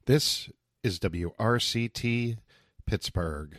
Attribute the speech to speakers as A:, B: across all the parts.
A: This is WRCT Pittsburgh.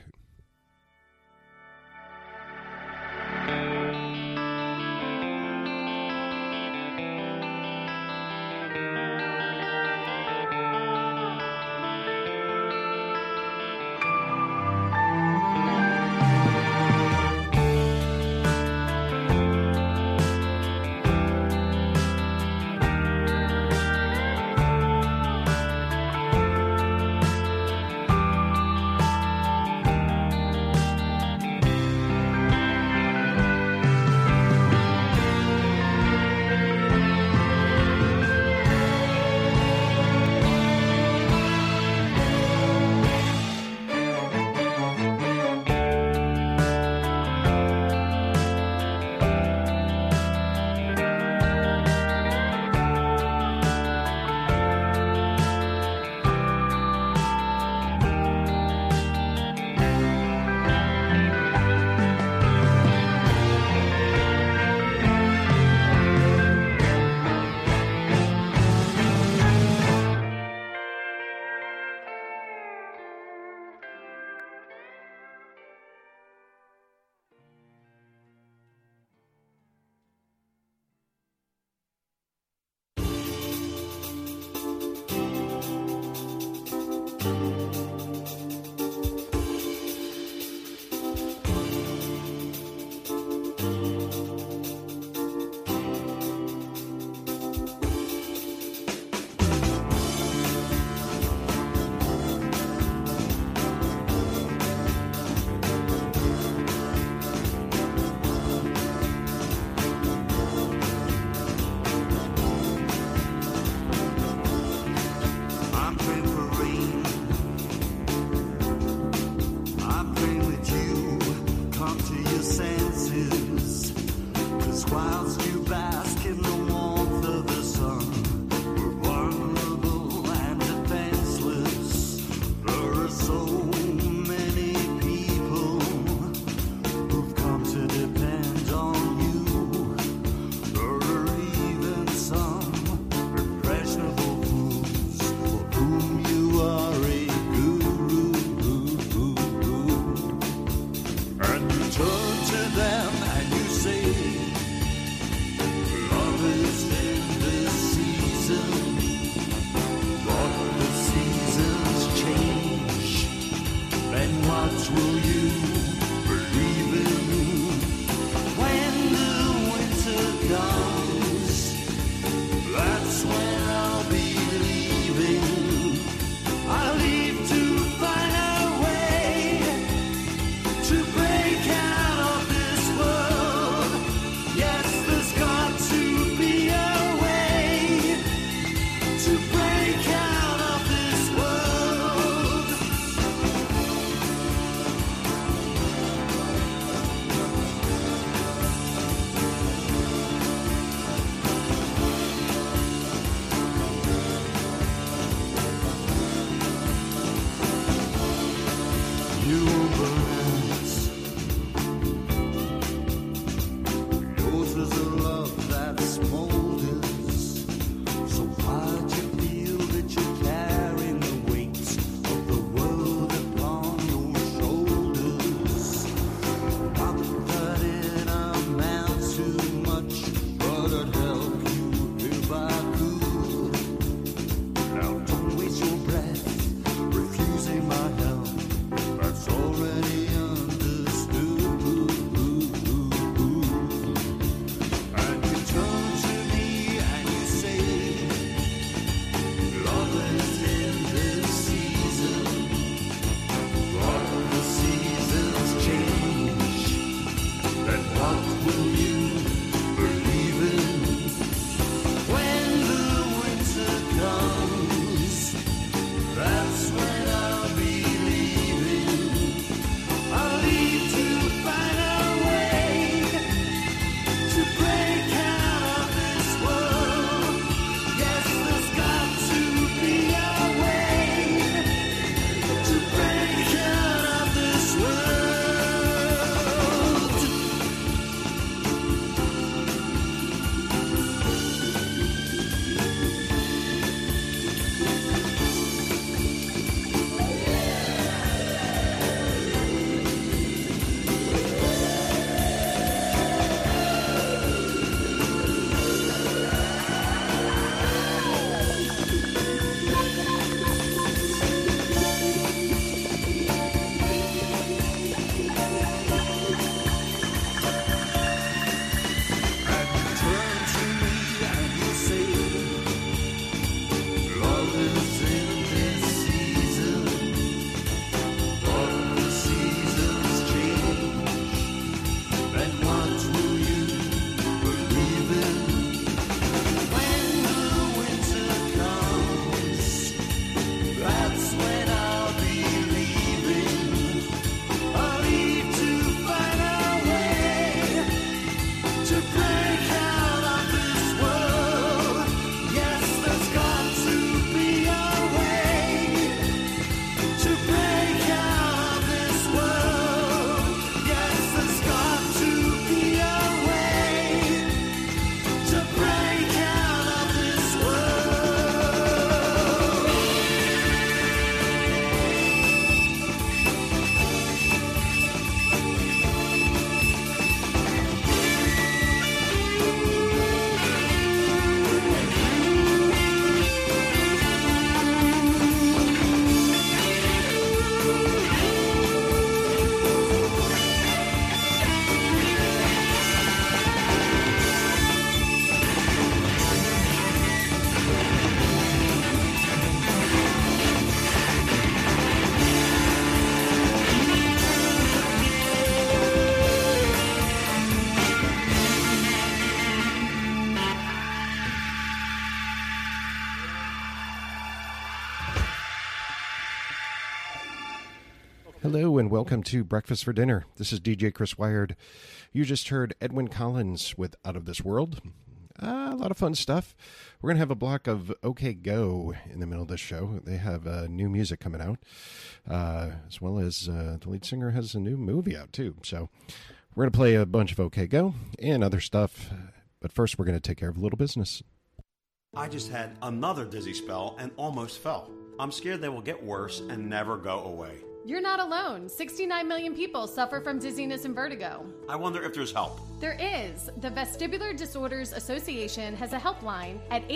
A: Hello and welcome to Breakfast for Dinner. This is DJ Chris Wired. You just heard Edwyn Collins with Out of This World. A lot of fun stuff. We're going to have a block of OK Go in the middle of this show. They have new music coming out, as well as the lead singer has a new movie out too. So we're going to play a bunch of OK Go and other stuff. But first, we're going to take care of a little business.
B: I just had another dizzy spell and almost fell. I'm scared they will get worse and never go away.
C: You're not alone. 69 million people suffer from dizziness and vertigo.
B: I wonder if there's help.
C: There is. The Vestibular Disorders Association has a helpline at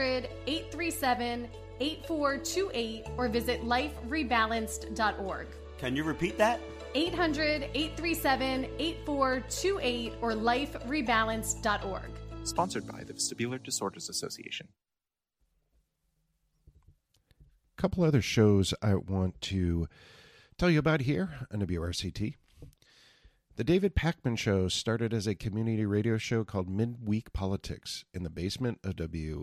C: 800-837-8428 or visit liferebalanced.org.
B: Can you repeat that?
C: 800-837-8428 or liferebalanced.org.
D: Sponsored by the Vestibular Disorders Association.
A: A couple other shows I want to tell you about here on WRCT. The David Pakman Show started as a community radio show called Midweek Politics in the basement of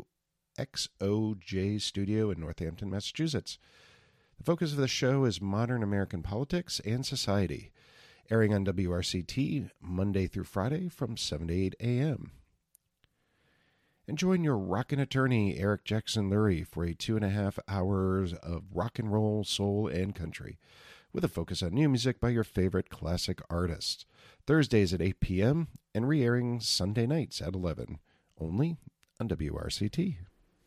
A: WXOJ Studio in Northampton, Massachusetts. The focus of the show is modern American politics and society, airing on WRCT Monday through Friday from 7 to 8 a.m. And join your rockin' attorney, Eric Jackson Lurie, for a 2.5 hours of rock and roll, soul, and country, with a focus on new music by your favorite classic artists. Thursdays at 8 p.m. and re-airing Sunday nights at 11, only on WRCT.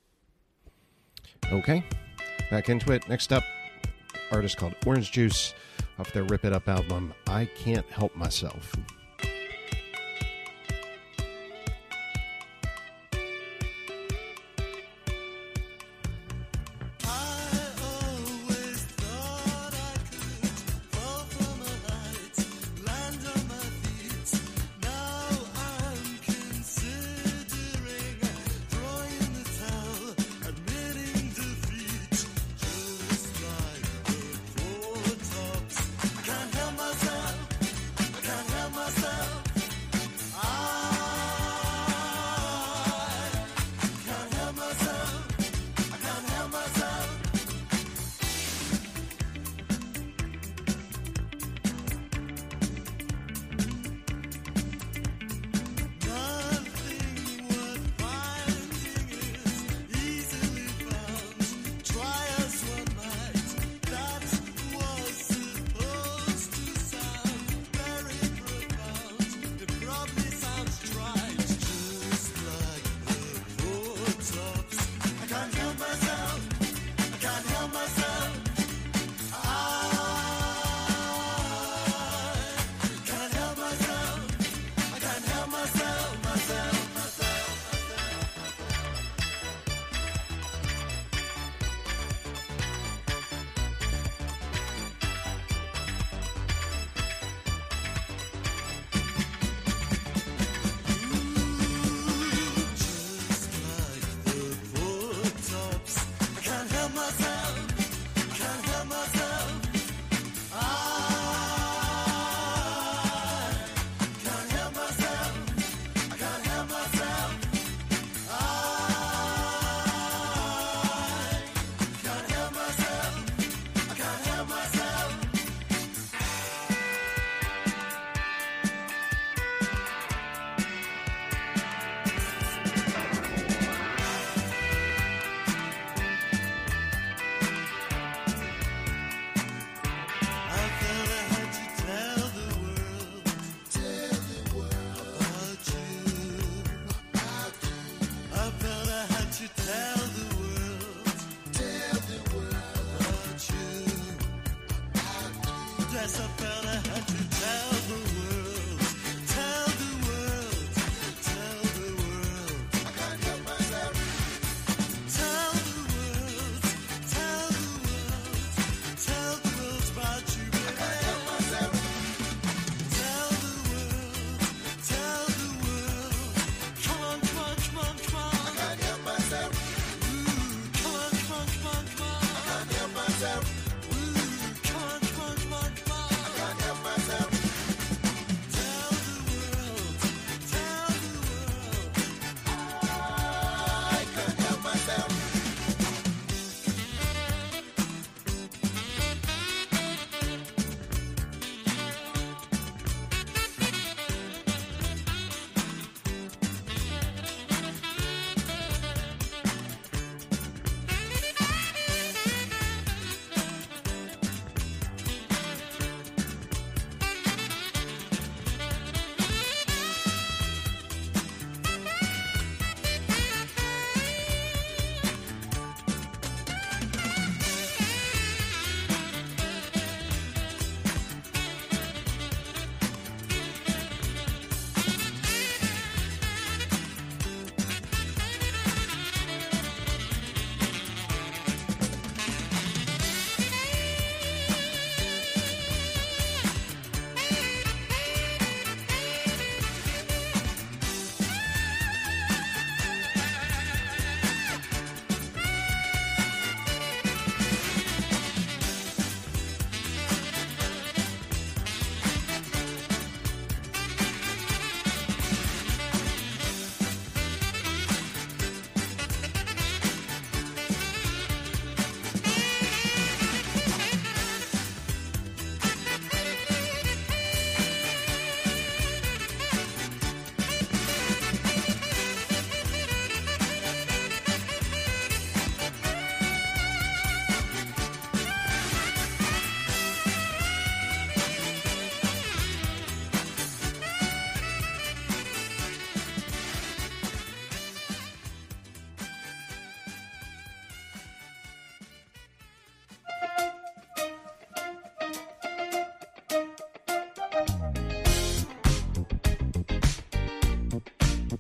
A: Okay, back into it. Next up, artist called Orange Juice off their Rip It Up album, I Can't Help Myself.
E: Myself.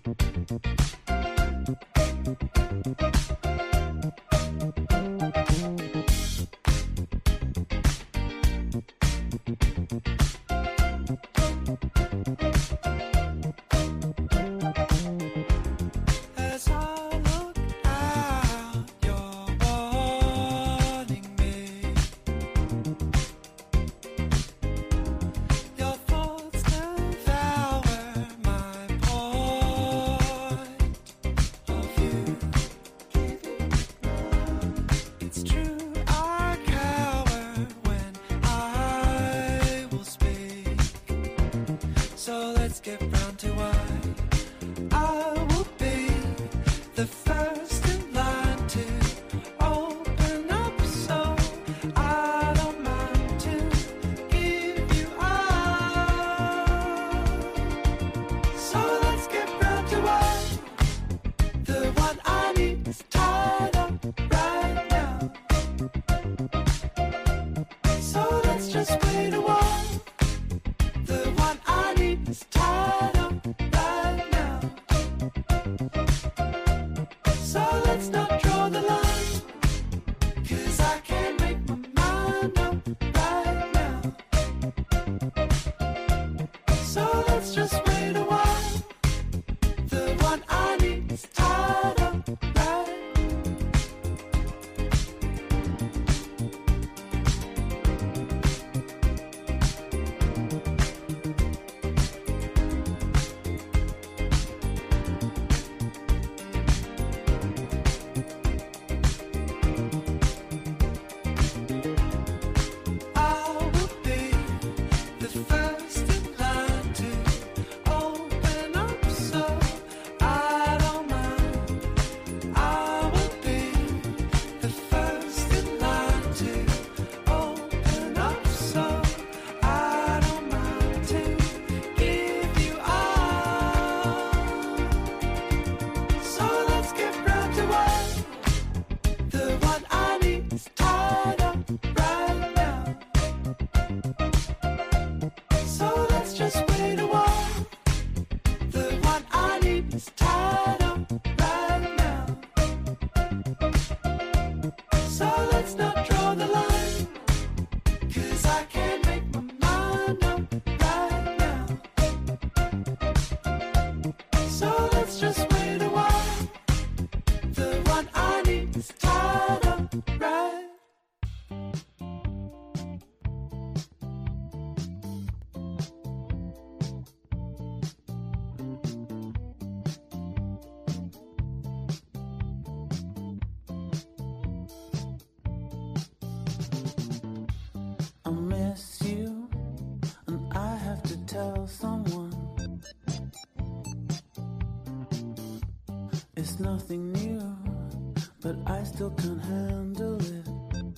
E: It's nothing new, but I still can't handle it.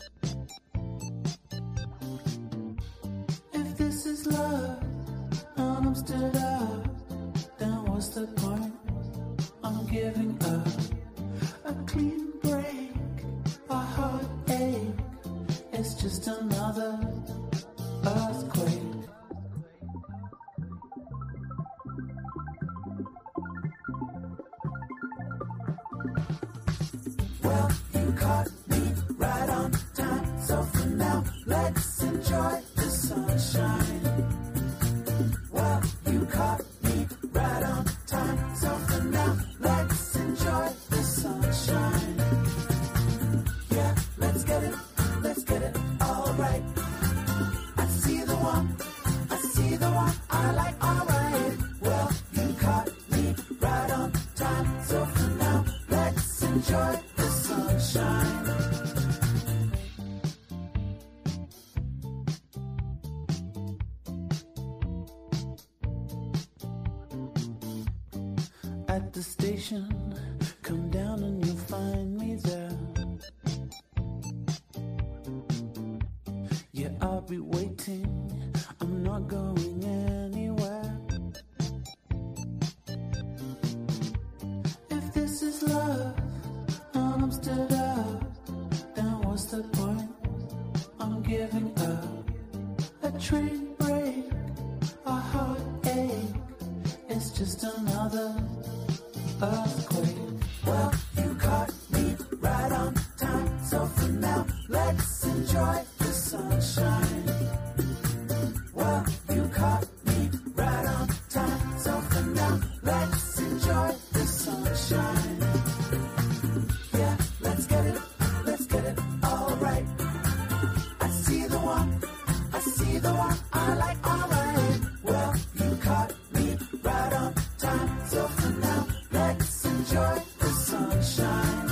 E: If this is love and I'm still out, then what's the point? I'm giving up. A clean break, a heartache, it's just another earthquake. Well, you caught me right on time, so for now, let's enjoy the sunshine. Well, you caught me right on time, so for now, let's enjoy the sunshine. Yeah, let's get it, all right. I see the one I like, all right. Well, you caught me right on time, so for now, let's enjoy the sunshine. At the station, come down and you'll find me there. Yeah, I'll be waiting, I'm not going anywhere. If this is love and I'm still out, then what's the point? I'm giving up. A train break, a heartache, it's just another earthquake. Well, you caught me right on time. So for now, let's enjoy the sunshine. Well, you caught me right on time. So for now, let's enjoy the sunshine. Yeah, let's get it all right. I see the one I like, all right. Well, you caught me right on time. So for now, let's enjoy the sunshine.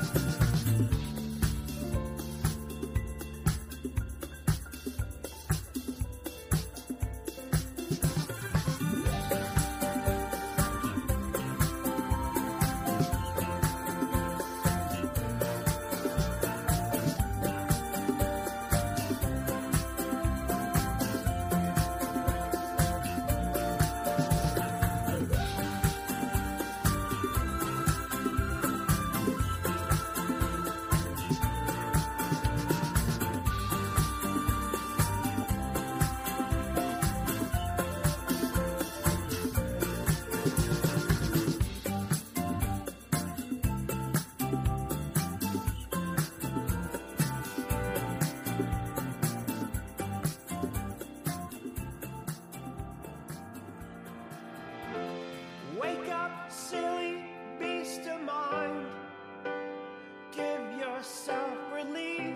F: Wake up, silly beast of mind. Give yourself relief.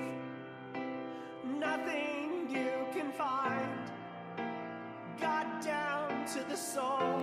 F: Nothing you can find got down to the soul,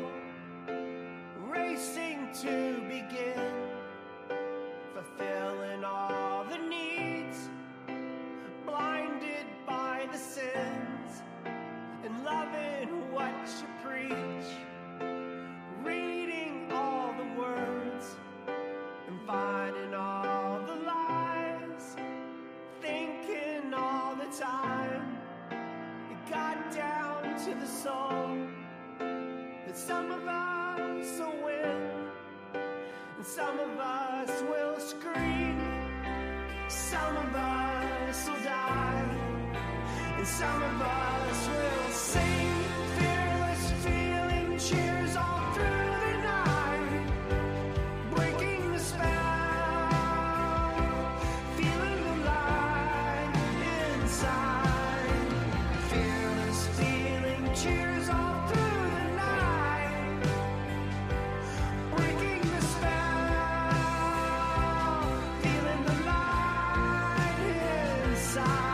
F: racing to begin, fulfilling all the needs, blinded by the sins, and loving what you preach. Reading all the words and finding all the lies, thinking all the time. It got down to the soul that some of us will win and some of us will scream. Some of us will die and some of us will sing. Fearless feeling cheers all through the night, breaking the spell, feeling the light inside. Fearless feeling cheers all through the night, breaking the spell, feeling the light inside.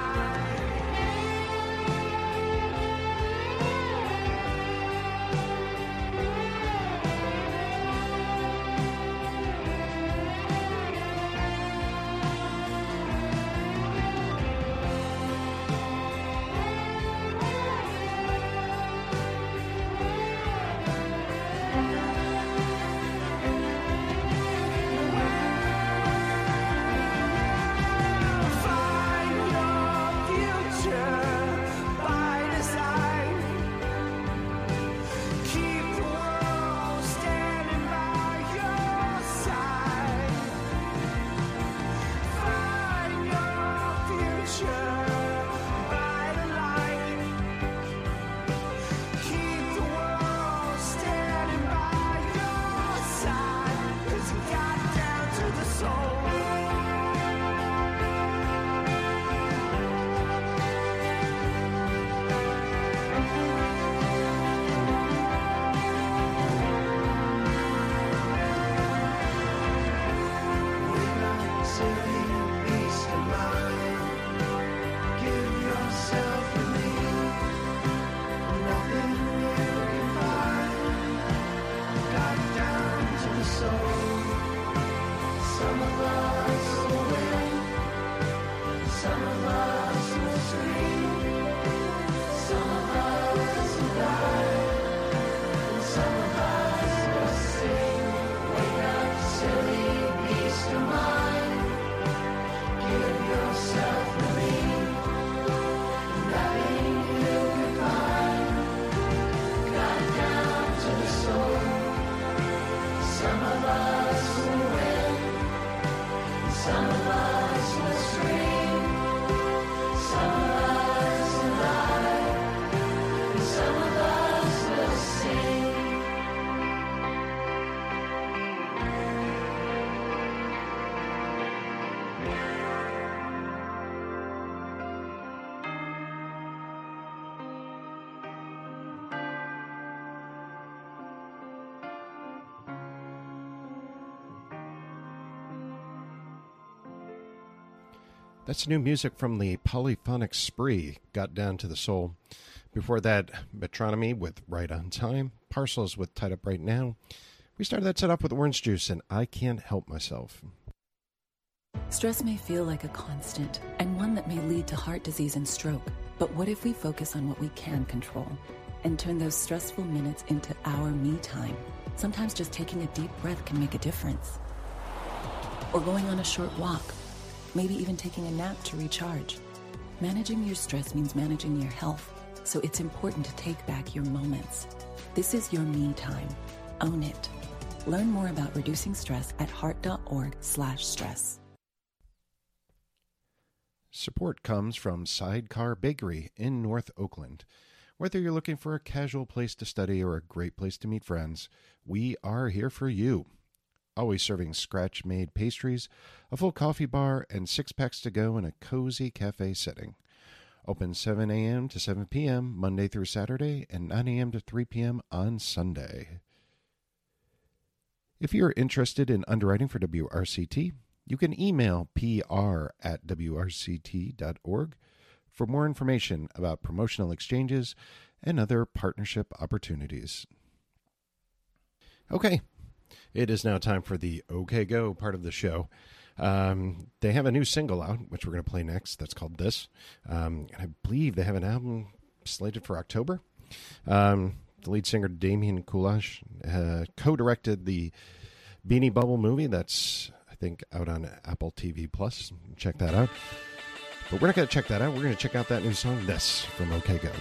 A: That's new music from the Polyphonic Spree, Got Down to the Soul. Before that, Metronomy with Right on Time, Parcels with Tied Up Right Now. We started that set off with Orange Juice and I Can't Help Myself.
G: Stress may feel like a constant and one that may lead to heart disease and stroke. But what if we focus on what we can control and turn those stressful minutes into our me time? Sometimes just taking a deep breath can make a difference. Or going on a short walk. Maybe even taking a nap to recharge. Managing your stress means managing your health, so it's important to take back your moments. This is your me time. Own it. Learn more about reducing stress at heart.org/stress.
A: Support comes from Sidecar Bakery in North Oakland. Whether you're looking for a casual place to study or a great place to meet friends, we are here for you. Always serving scratch-made pastries, a full coffee bar, and 6-packs to go in a cozy cafe setting. Open 7 a.m. to 7 p.m. Monday through Saturday and 9 a.m. to 3 p.m. on Sunday. If you're interested in underwriting for WRCT, you can email pr@wrct.org for more information about promotional exchanges and other partnership opportunities. Okay. It is now time for the OK Go part of the show. They have a new single out, which we're going to play next. That's called This. And I believe they have an album slated for October. The lead singer, Damien Kulash, co-directed the Beanie Bubble movie. That's, I think, out on Apple TV+. Check that out. But we're not going to check that out. We're going to check out that new song, This, from OK Go.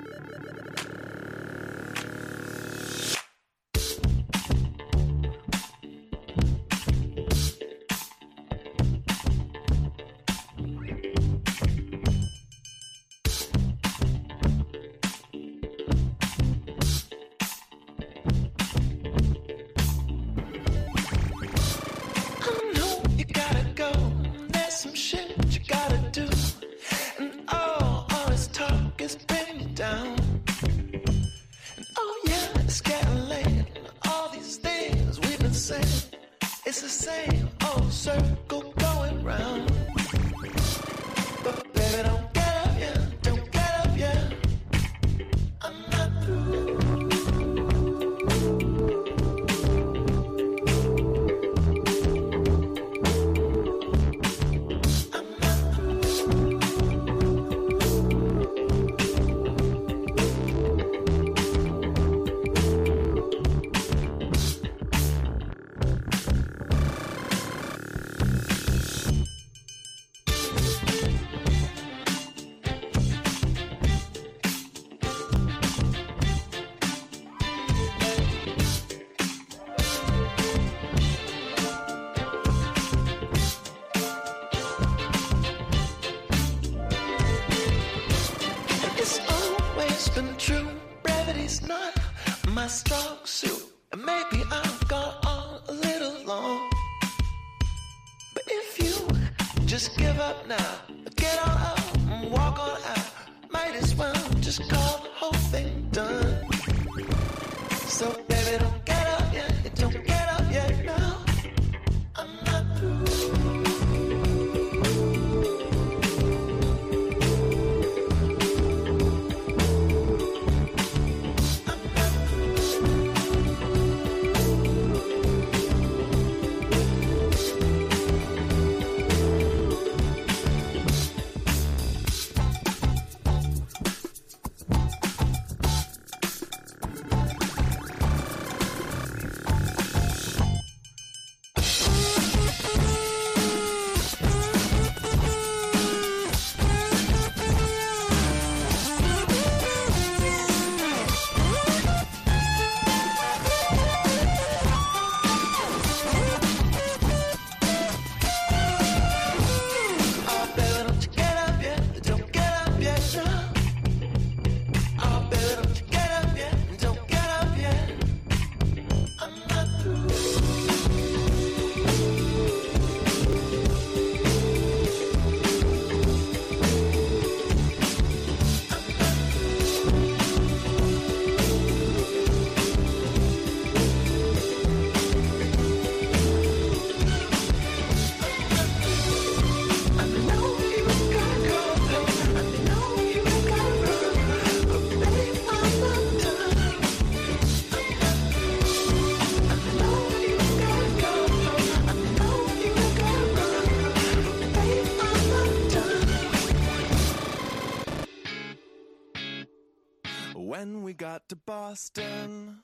H: When we got to Boston,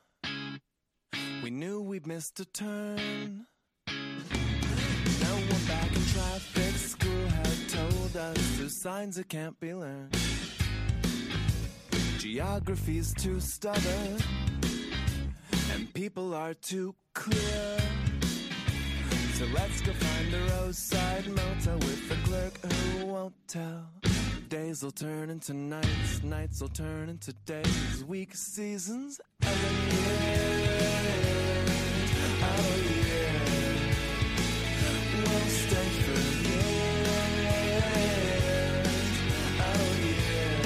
H: we knew we'd missed a turn. Now we're back in traffic. School had told us through signs it can't be learned. Geography's too stubborn, and people are too clear. So let's go find a roadside motel with a clerk who won't tell. Days will turn into nights, nights will turn into days, weeks, seasons, and then years. Oh yeah, we'll stay for years. Oh yeah,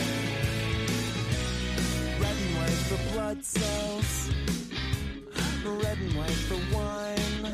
H: red and white for blood cells, red and white for wine.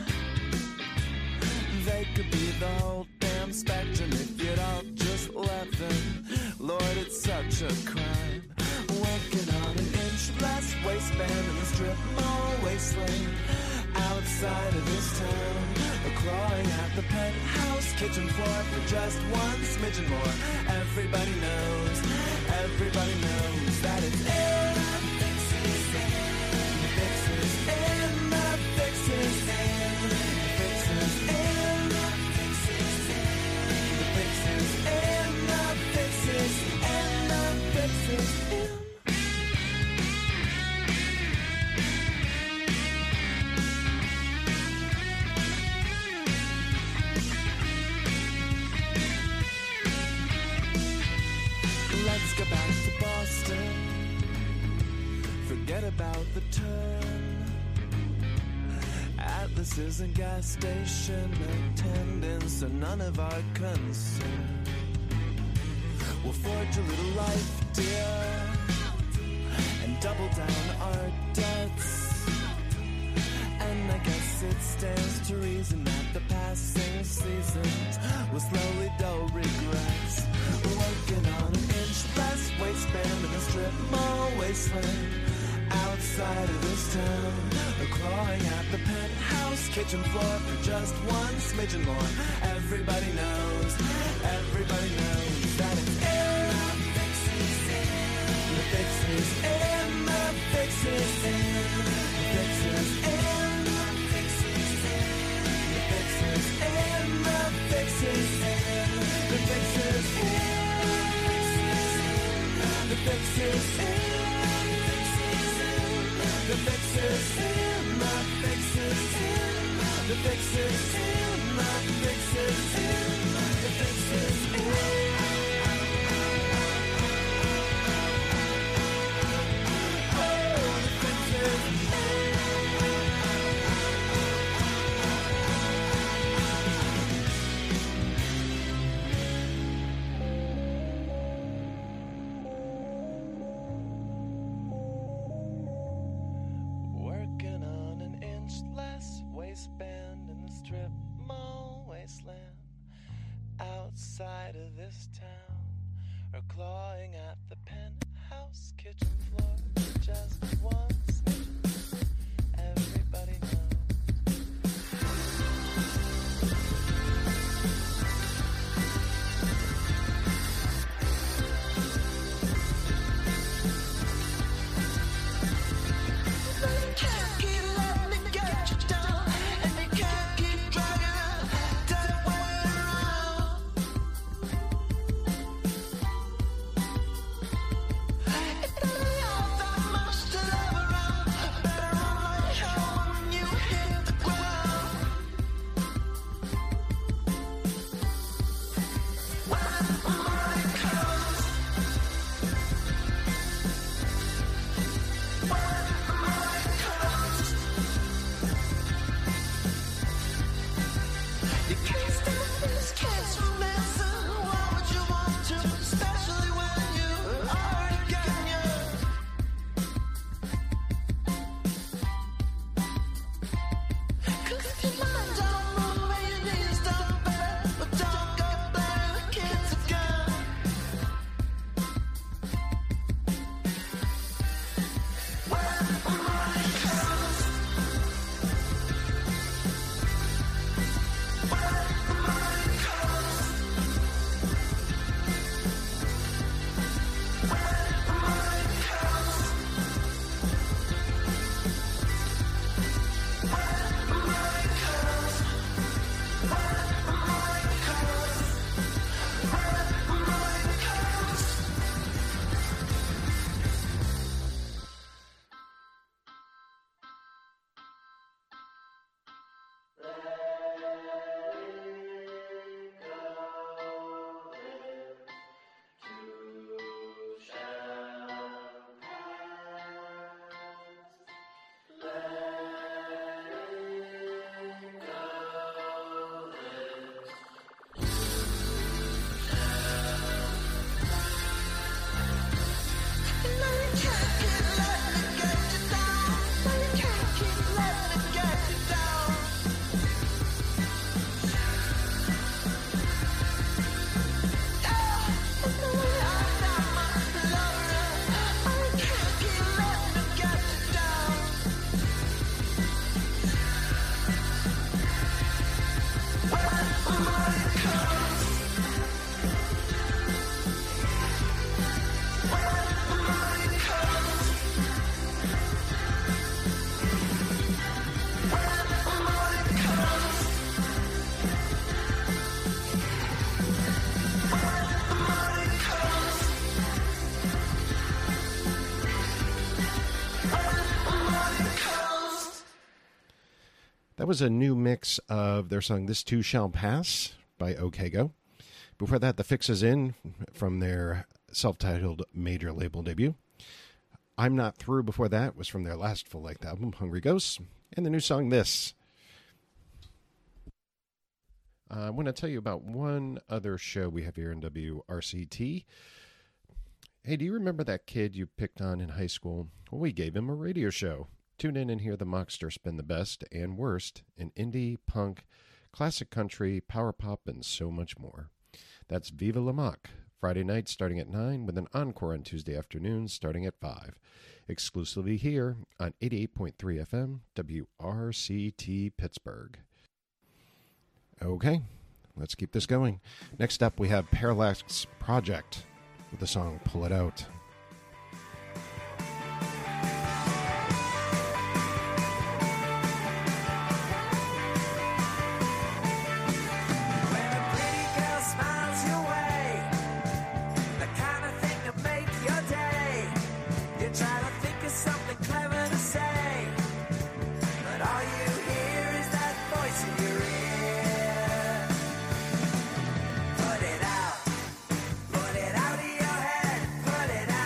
H: They could be the whole damn spectrum if you'd all just let them. Lord, it's such a crime. Working on an inch less waistband in a strip mall wasteland outside of this town. We're clawing at the penthouse kitchen floor for just one smidgen more. Everybody knows that it's in the fixes, fixes in the fixes, fixes in the fixes, the fixes in the fixes, and the fixes in. listen. Forget about the turn. Atlas is a gas station attendant, so none of our concern. We'll forge a little life, dear, and double down our debts. And I guess it stands to reason that the passing seasons will slowly dull regrets. Working on an inch less waistband in a strip mall wasteland outside of this town, or clawing at the penthouse kitchen floor for just one smidgen more. Everybody knows that it's in. The fix is in. The fix is in. The fix is in. The fix is in. The fix is in. The fix is in. The fix is in. The fix is in. The fix is in. The fix is in. The fix is in. The fix is in. Working on an inch less waistband in the strip mall wasteland outside of this town, or clawing at the penthouse kitchen floor for just one smidgen. Everybody knows. You can't keep letting me get you down, and you can't keep dragging a dead weight around. It doesn't help that much to love around. Better run like hell when you hit the ground. When money comes, you can't stop these kids from dancing. Why would you want to? Especially when you already got yours. 'Cause if your mind don't move and your knees don't bend, but don't go playing the kids again. When money comes,
A: That was a new mix of their song This Too Shall Pass by OK Go. Before that, The Fix Is In from their self-titled major label debut. I'm Not Through before that was from their last full-length album, Hungry Ghosts, and the new song This. I want to tell you about one other show we have here in WRCT. Hey, do you remember that kid you picked on in high school? Well, we gave him a radio show. Tune in and hear the Mockster spin the best and worst in indie, punk, classic country, power pop, and so much more. That's Viva La Mock, Friday night starting at 9 with an encore on Tuesday afternoons starting at 5. Exclusively here on 88.3 FM, WRCT Pittsburgh. Okay, let's keep this going. Next up, we have Parallax Project with the song Pull It Out.
E: Put it out of your head, put it out.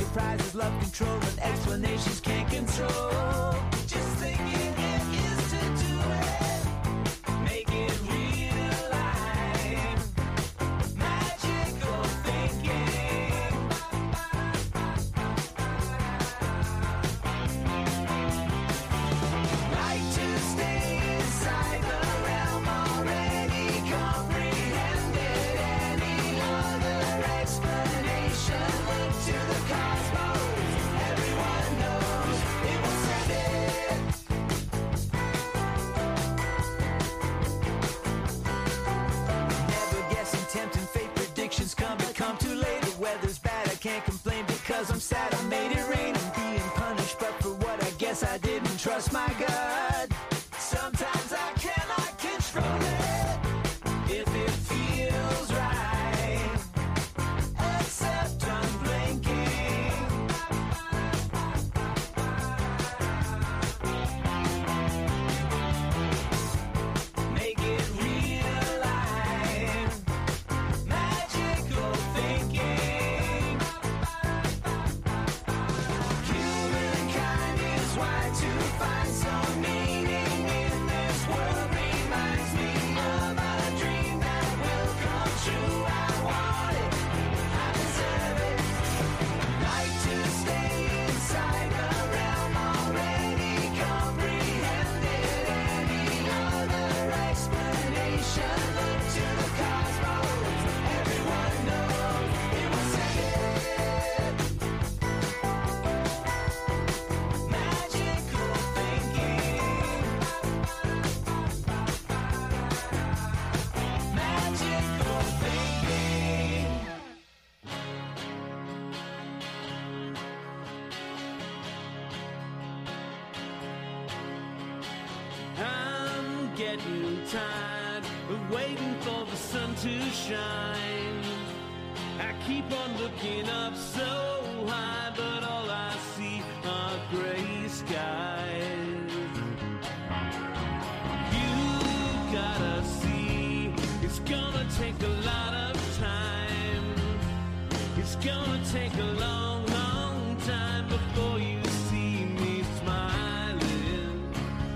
H: surprises, love control, and explanations can't control. Just thinking it is to do it, make it real life. Magical thinking. Like to stay inside the realm already comprehended. Any other explanation, look to the cosmos. Everyone knows it will send it. Never guessing, tempting fate, predictions come but come too late. The weather's bad, I can't complain because I'm sad. I made it rain. I'm being punished, but for what? I guess I didn't trust my gut. Sometimes I cannot control it if it feels right, except I'm blinking. Make it real life, magical thinking. Humankind is wired to find some meaning in this world. Reminds me of a dream that will come true. I want it, I deserve it. Like to stay inside the realm already comprehended. Any other explanation, look to the cosmos. Everyone knows it was said. Magical thinking. Magical thinking.
F: I'm getting tired of waiting for the sun to shine. I keep on looking up so high, but all I see are gray skies. You gotta see, it's gonna take a lot of time. It's gonna take a long, long time before you see me smiling.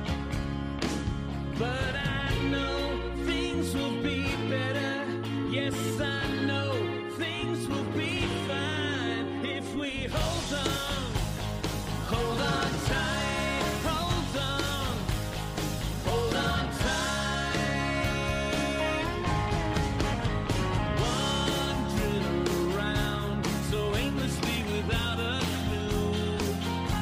F: But I know things will be better. Yes, I know things will be fine if we hold on tight, hold on tight. Wandering around so aimlessly without a clue.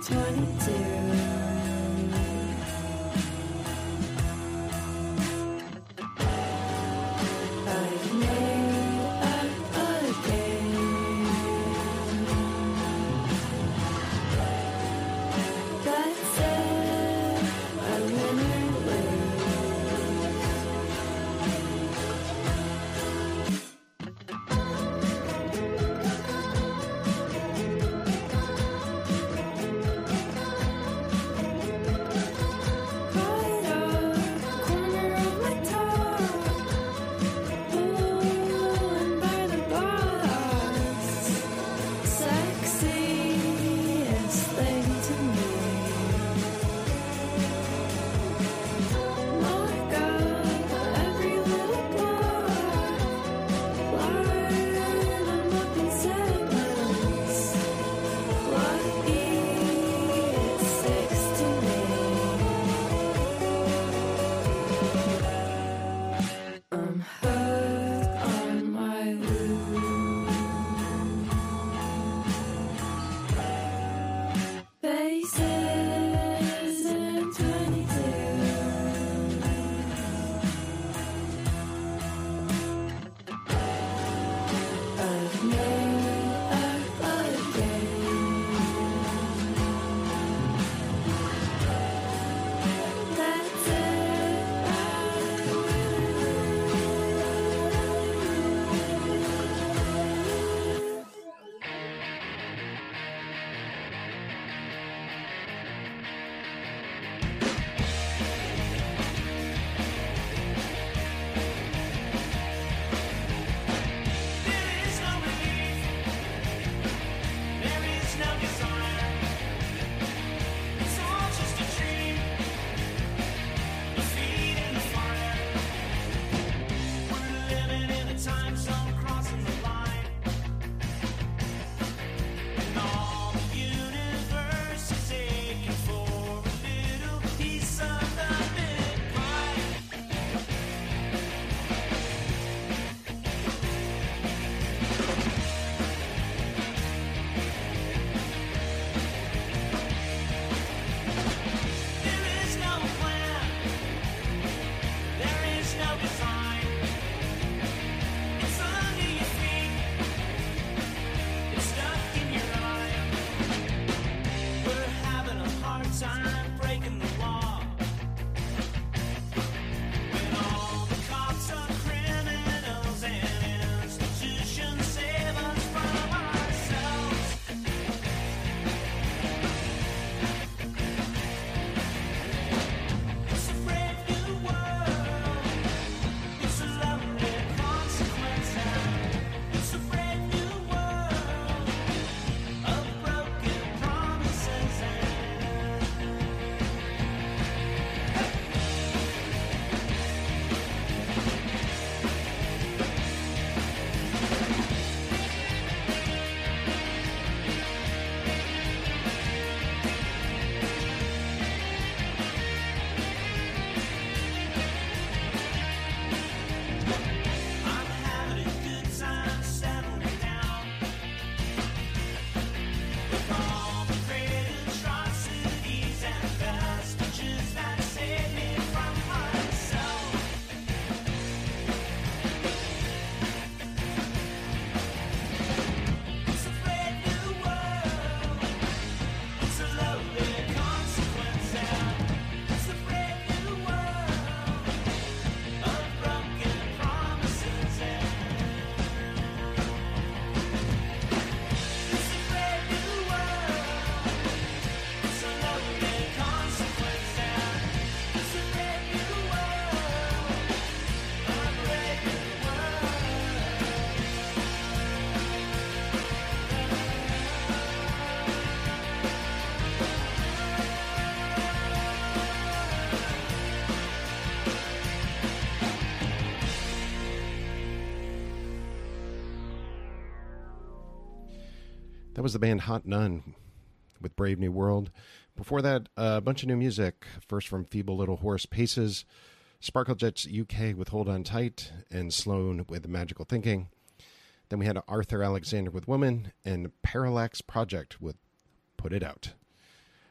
A: That was the band Hot Nun with Brave New World. Before that, a bunch of new music. First from Feeble Little Horse Paces, Sparklejets UK with Hold On Tight, and Sloan with Magical Thinking. Then we had Arthur Alexander with Woman, and Parallax Project with Put It Out.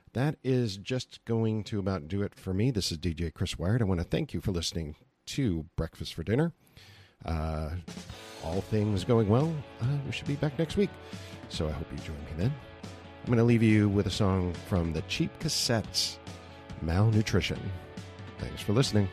A: That is just going to about do it for me. This is DJ Chris Wired. I want to thank you for listening to Breakfast for Dinner. All things going well, we should be back next week. So I hope you join me then. I'm going to leave you with a song from the Cheap Cassettes, Malnutrition. Thanks for listening.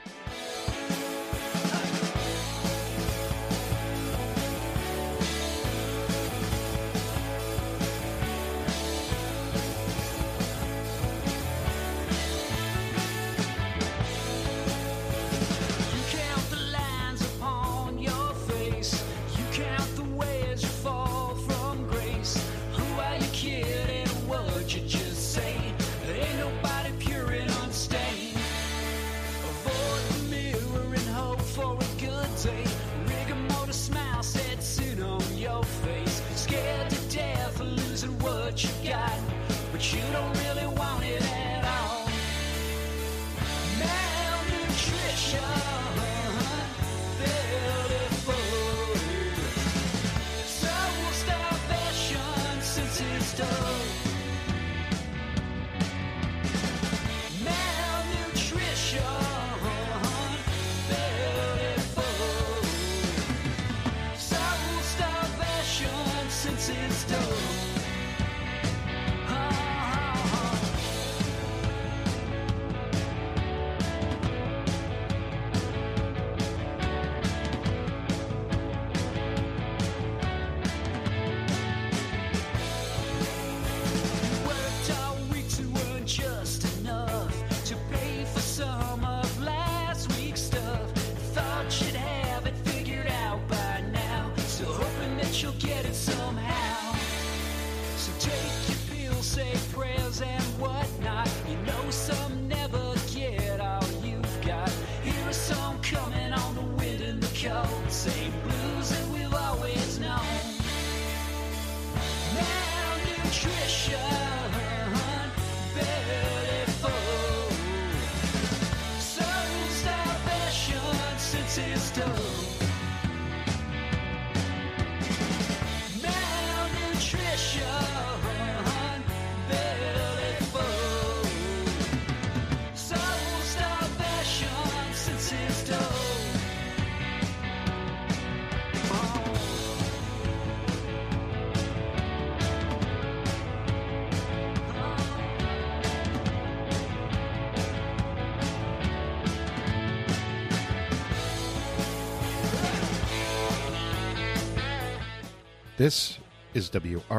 A: This is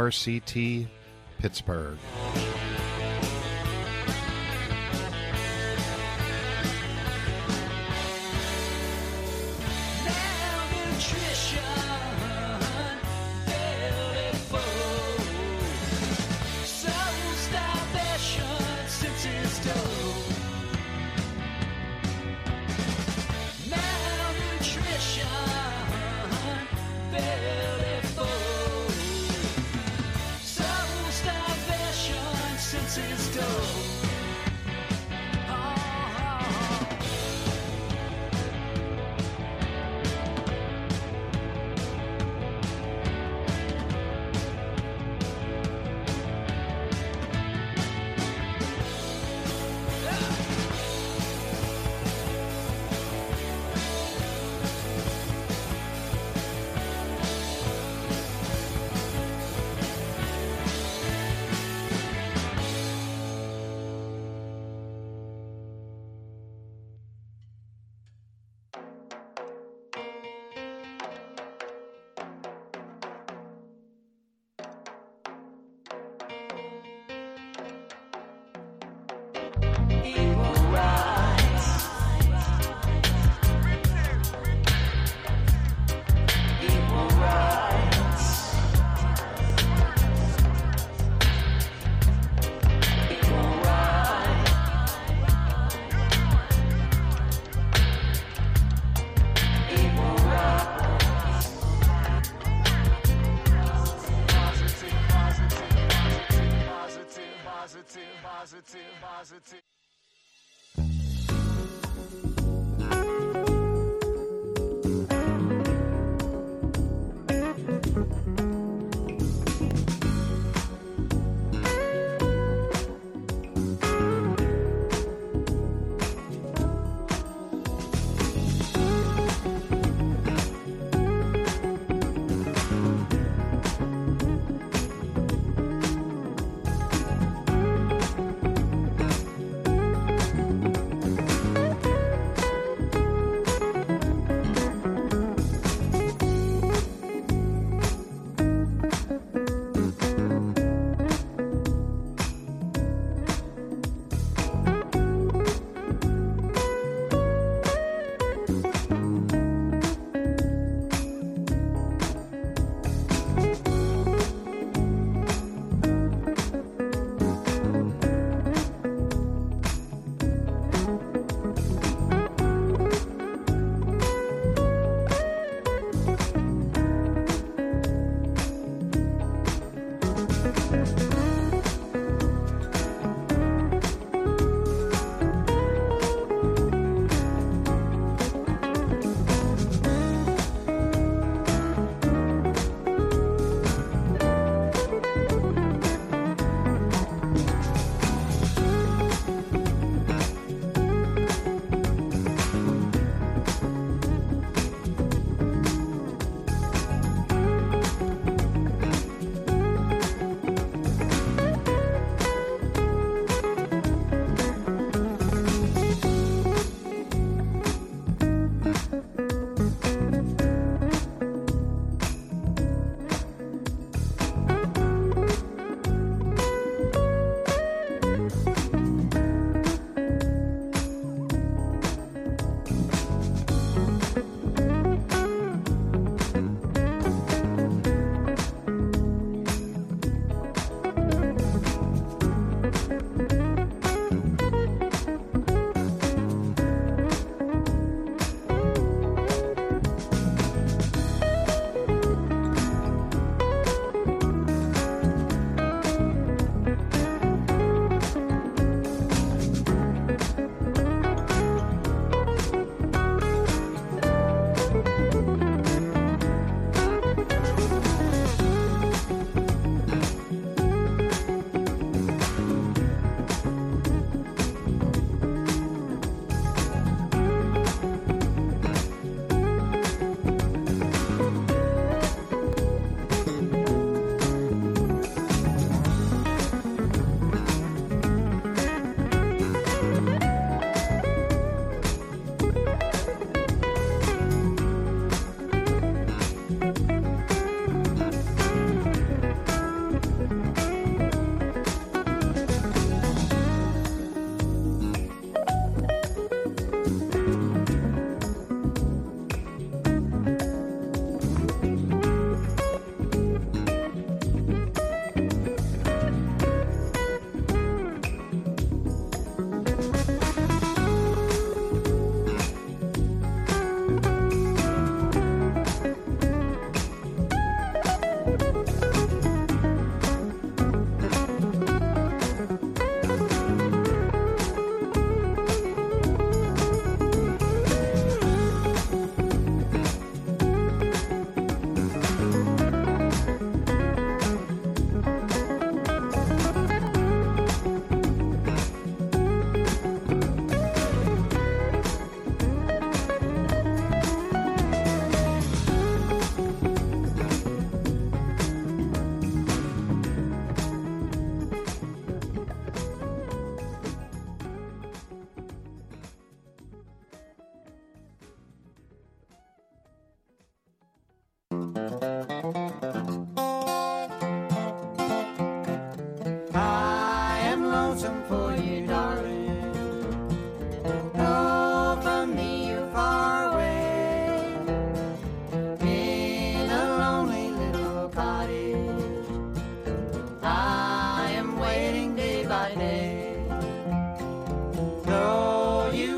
A: WRCT Pittsburgh.
H: Positive.